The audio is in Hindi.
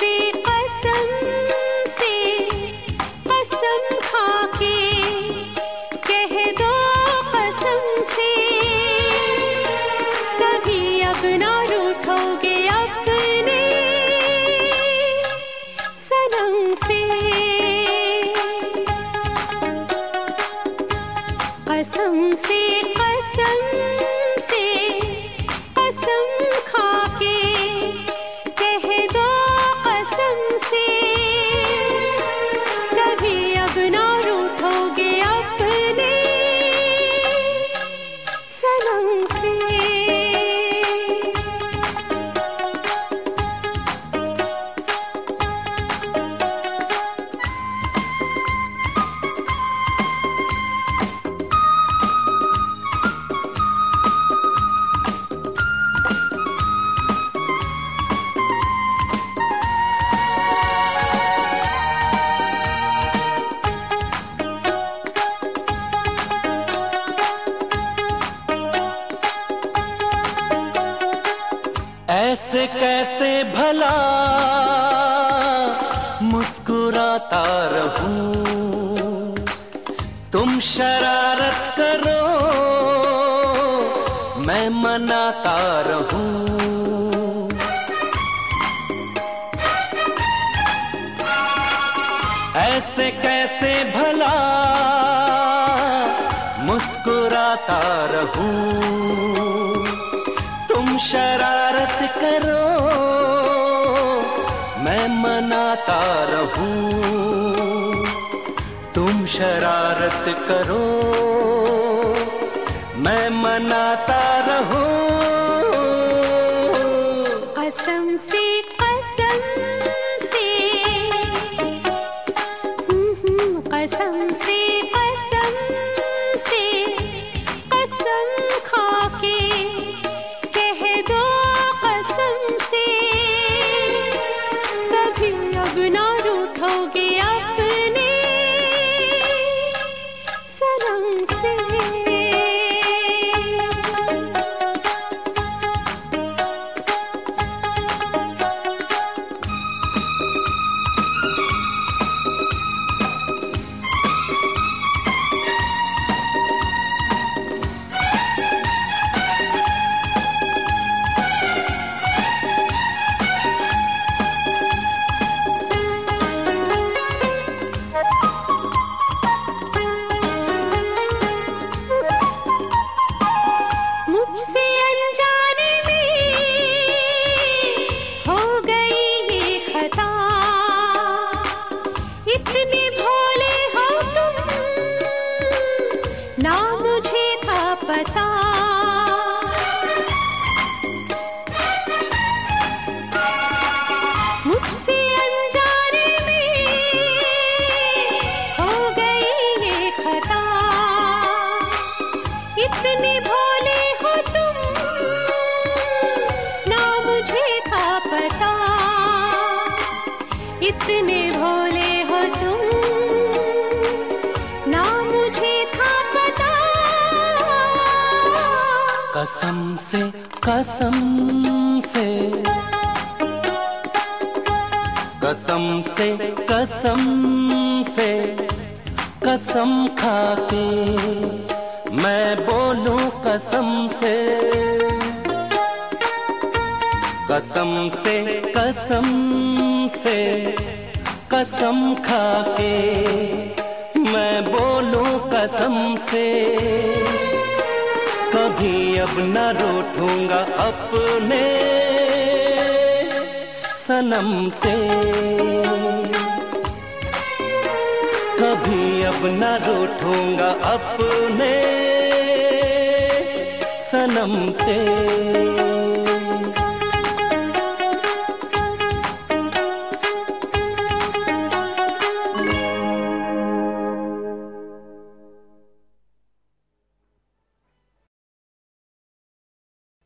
ऐसे कैसे भला मुस्कुराता रहूं, तुम शरारत करो मैं मनाता रहूं। ऐसे कैसे भला मुस्कुराता रहूं, तुम शरारत करो मैं मनाता रहूं। तुम शरारत करो मैं मनाता रहूं। कसम से कसम से कसम से कसम से कसम खा के कह दो कसम से, कभी अब ना रूठोगे अपने सनम से। ना मुझे था पता मुझसे अनजाने में हो गई ये खता। इतने भोले हो तुम ना मुझे था पता, इतने भोले हो तुम ना मुझे था पता। कसम से कसम से कसम से कसम से कसम खा के मैं बोलूं कसम से। कसम से कसम से कसम खा के मैं बोलूं कसम से, कभी अब न रूठूंगा अपने सनम से। कभी अब न रूठूंगा अपने सनम से।